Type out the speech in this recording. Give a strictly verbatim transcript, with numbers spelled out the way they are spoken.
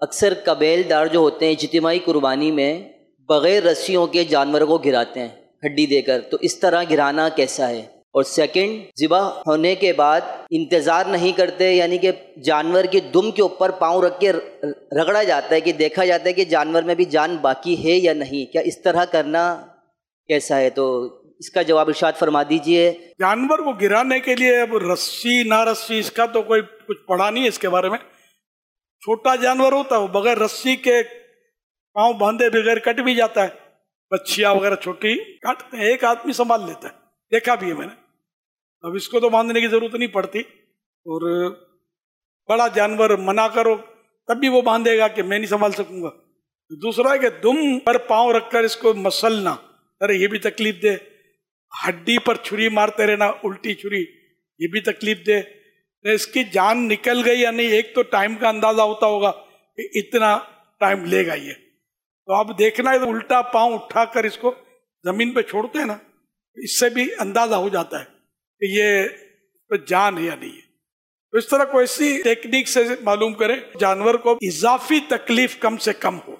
अक्सर कबीलदार जो होते हैं इज्तिमाई कुर्बानी में बग़ैर रस्सियों के जानवरों को गिराते हैं हड्डी देकर, तो इस तरह गिराना कैसा है? और सेकंड, ज़िबा होने के बाद इंतज़ार नहीं करते, यानी कि जानवर की दुम के ऊपर पाँव रख के रगड़ा जाता है कि देखा जाता है कि जानवर में भी जान बाकी है या नहीं, क्या इस तरह करना कैसा है? तो इसका जवाब इरशाद फरमा दीजिए। जानवर को गिराने के लिए अब रस्सी ना रस्सी इसका तो कोई कुछ पढ़ा नहीं है इसके बारे में। छोटा जानवर होता है वो बगैर रस्सी के पाँव बांधे बगैर कट भी जाता है, बच्चियां वगैरह छोटी काटते हैं, एक आदमी संभाल लेता है, देखा भी है मैंने। अब इसको तो बांधने की जरूरत नहीं पड़ती, और बड़ा जानवर मना करो तब भी वो बांधेगा कि मैं नहीं संभाल सकूंगा। दूसरा है कि दुम पर पाँव रखकर इसको मसलना, अरे ये भी तकलीफ दे। हड्डी पर छुरी मारते रहना, उल्टी छुरी, ये भी तकलीफ दे। इसकी जान निकल गई या नहीं, एक तो टाइम का अंदाजा होता होगा कि इतना टाइम लेगा ये, तो आप देखना है तो उल्टा पाँव उठाकर इसको जमीन पे छोड़ते हैं ना, इससे भी अंदाजा हो जाता है कि ये तो जान है या नहीं है। तो इस तरह कोई ऐसी टेक्निक से मालूम करे जानवर को इजाफी तकलीफ कम से कम हो।